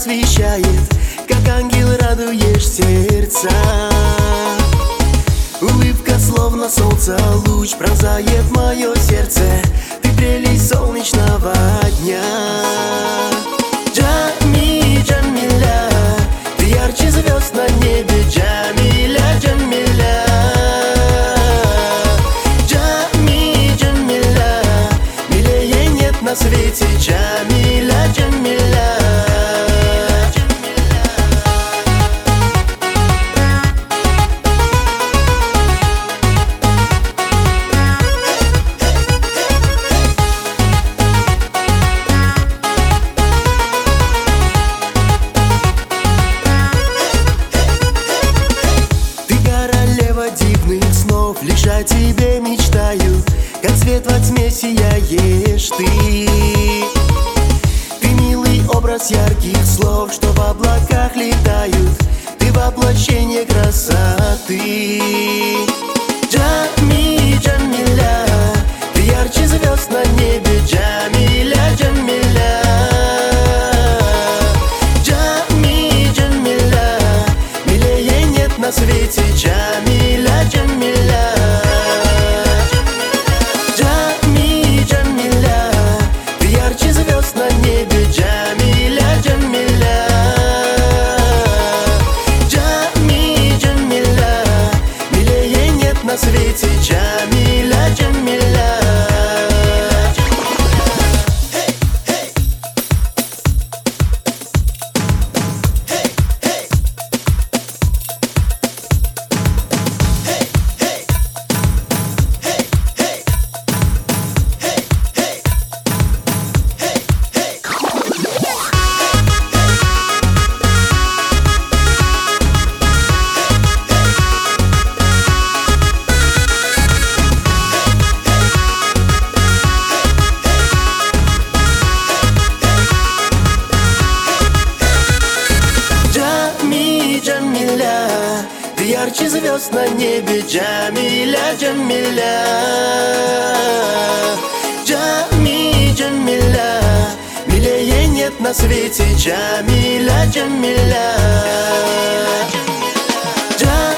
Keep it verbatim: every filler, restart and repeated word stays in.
освещает, как ангел радуешь сердца. Улыбка словно солнца, луч пронзает мое сердце. Ты прелесть солнечного дня. Джамиля, Джамиля, ты ярче звезд на небе. Джамиля, Джамиля, Джамиля, Джамиля, милее нет на свете. Джамиля, Джамиля. Лишь о тебе мечтаю, как свет во тьме сияешь ты. Ты милый образ ярких слов, что в облаках летают. Ты воплощение красоты. Джамиля, Джамиля, ты ярче звезд на небе. Джамиля, Джамиля, Джамиля, Джамиля, милее нет на свете. Джамиля, Джамиля. На небе. Джамиля, Джамиля, Джамиля, Джамиля, милее нет на свете. Джамиля, Джамиля. Ты ярче звезд на небе. Джамиля, Джамиля, Джамиля, Джамиля, милее нет на свете. Джамиля, Джамиля.